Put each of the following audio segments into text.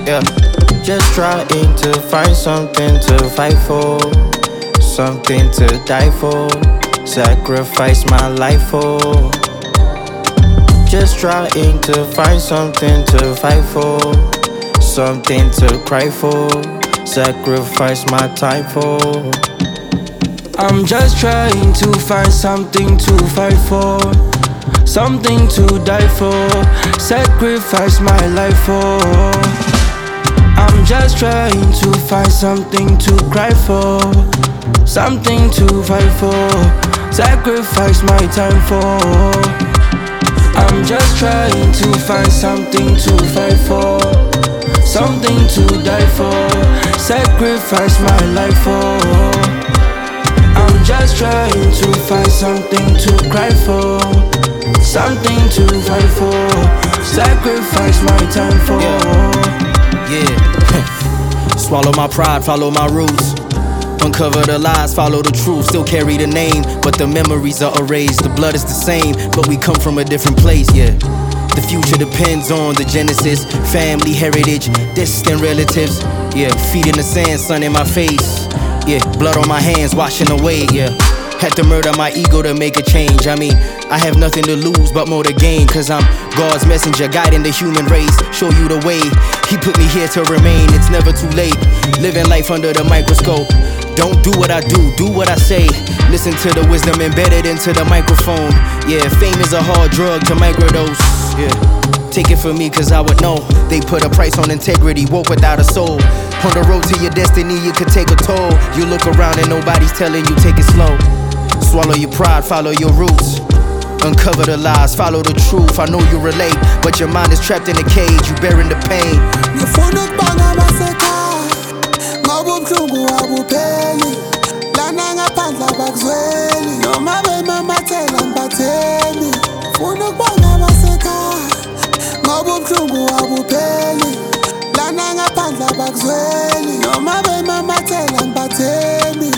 Yeah, just trying to find something to fight for, something to die for, sacrifice my life for. Just trying to find something to fight for, something to cry for, sacrifice my time for. I'm just trying to find something to fight for, something to die for, sacrifice my life for. I'm just trying to find something to cry for, something to fight for, sacrifice my time for. I'm just trying to find something to fight for, something to die for, sacrifice my life for. I'm just trying to find something to cry for, something to fight for, sacrifice my time for. Yeah. Swallow my pride, follow my roots. Uncover the lies, follow the truth. Still carry the name, but the memories are erased. The blood is the same, but we come from a different place, yeah. The future depends on the genesis, family, heritage, distant relatives. Yeah, feet in the sand, sun in my face. Yeah, blood on my hands, washing away, yeah. Had to murder my ego to make a change. I mean, I have nothing to lose but more to gain, cause I'm God's messenger guiding the human race. Show you the way, He put me here to remain. It's never too late, living life under the microscope. Don't do what I do what I say. Listen to the wisdom embedded into the microphone. Yeah, fame is a hard drug to microdose. Yeah, take it from me cause I would know. They put a price on integrity, woke without a soul. On the road to your destiny, you could take a toll. You look around and nobody's telling you take it slow. Swallow your pride, follow your roots. Uncover the lies, follow the truth. I know you relate, but your mind is trapped in a cage. You bearing the pain. Ngifuna ukubanga abasekhaya ngoba ubuhlungu abupheli. Lana ngaphandle abakuzweli noma bemamathela ngibatheli. Ngifuna ukubanga abasekhaya ngoba ubuhlungu abupheli. Lana ngaphandle abakuzweli noma bemamathela ngibatheli.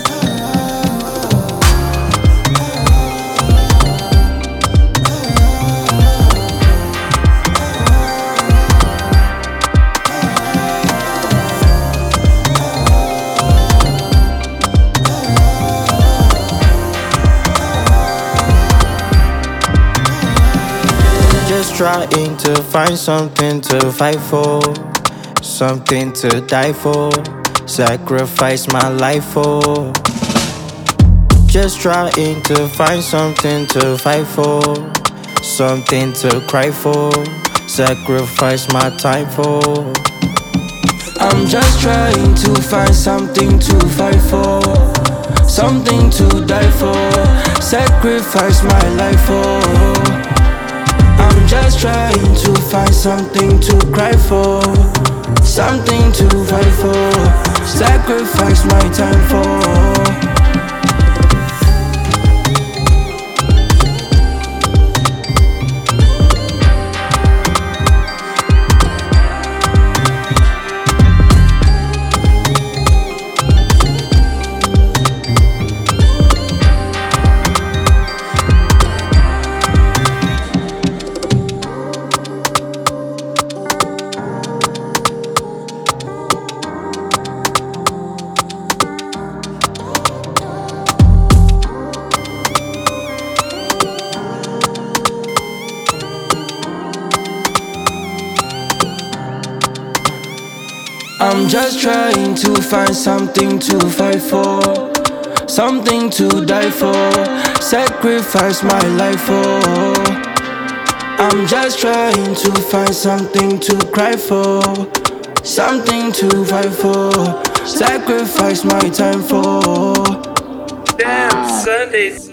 Just trying to find something to fight for, something to die for, sacrifice my life for. Just trying to find something to fight for, something to cry for, sacrifice my time for. I'm just trying to find something to fight for, something to die for, sacrifice my life for. I'm just trying to find something to cry for, something to fight for, sacrifice my time for. I'm just trying to find something to fight for, something to die for, sacrifice my life for. I'm just trying to find something to cry for, something to fight for, sacrifice my time for. Damn, Sundays.